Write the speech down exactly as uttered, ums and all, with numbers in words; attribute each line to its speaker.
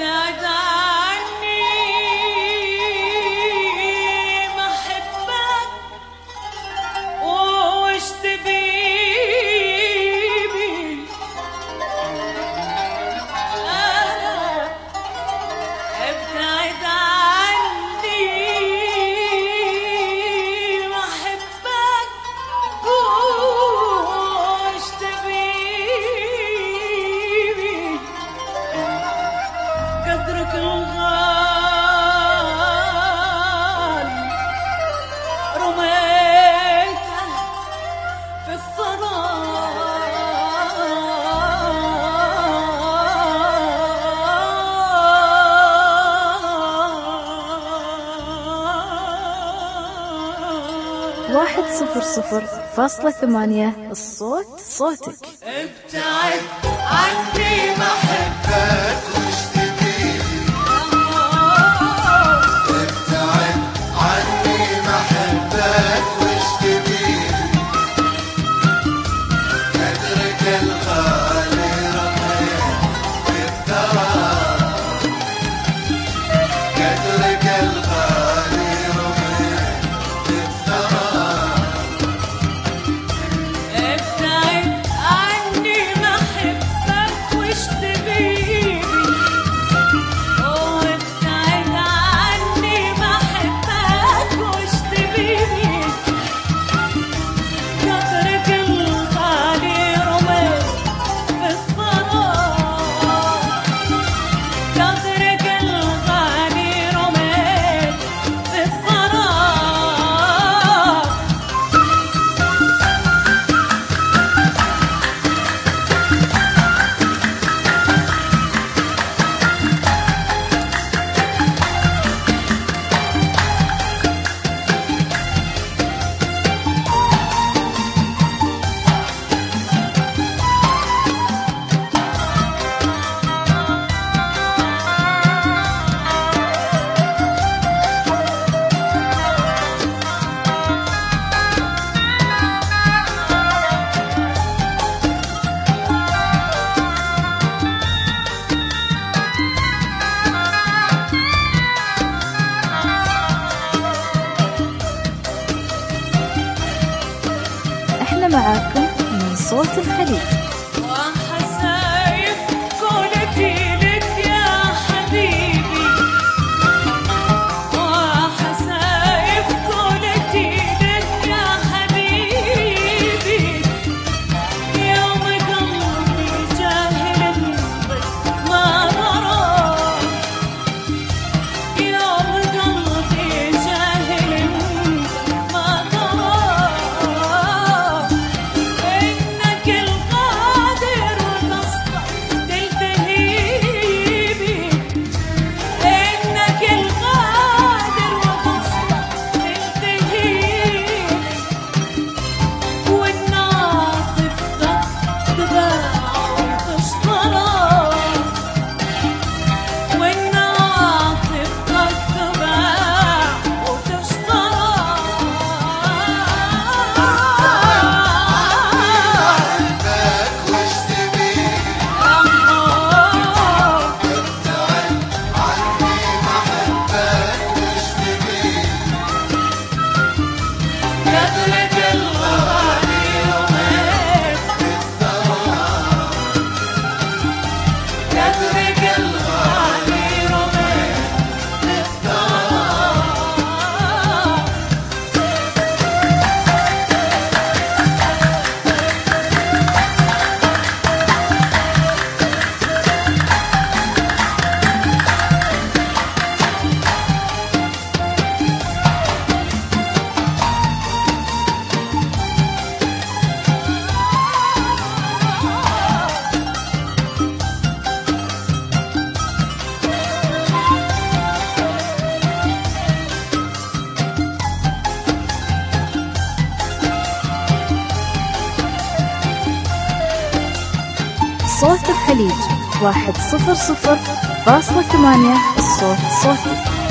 Speaker 1: ابتعد عني ما احبك وش تبيبي انا ابتعد عني ما احبك وش تبيبي قدرك الغالي رميته في الثرى
Speaker 2: واحد صفر صفر فاصلة ثمانية الصوت صوتك.
Speaker 1: ابتعد عني ما احبك وش تبيبي ابتعد عني ما احبك وش تبيبي قدرك الغالي رميت في الثرى قدرك الغالي رميت في الثرى ابتعد عني ما احبك وش تبيبي وابتعد عني ما احبك وش تبيبي قدرك الغالي رميت في الثرى قدرك الغالي رميت في الثرى
Speaker 2: احنا معاكم من صوت الخليج.
Speaker 1: وحسايف قولتي لك يا حبيبي وحسايف قولتي لك يا حبيبي يوم قلبي جاهل ما ضرى يوم قلبي جاهل ما ضرى إنك القادر وقصدك تلتهيبي إنك القادر وقصدك تلتهيبي والناطف تباع وتشترى والناطف تباع وتشترى وش تبيبي ابتعد عني ما احبك وش تبيبي قدرك الغالي رميت في الثرى قدرك الغالي رميت في الثرى
Speaker 2: صوت الخليج واحد صفر صفر فاصلة ثمانية الصوت صوتك.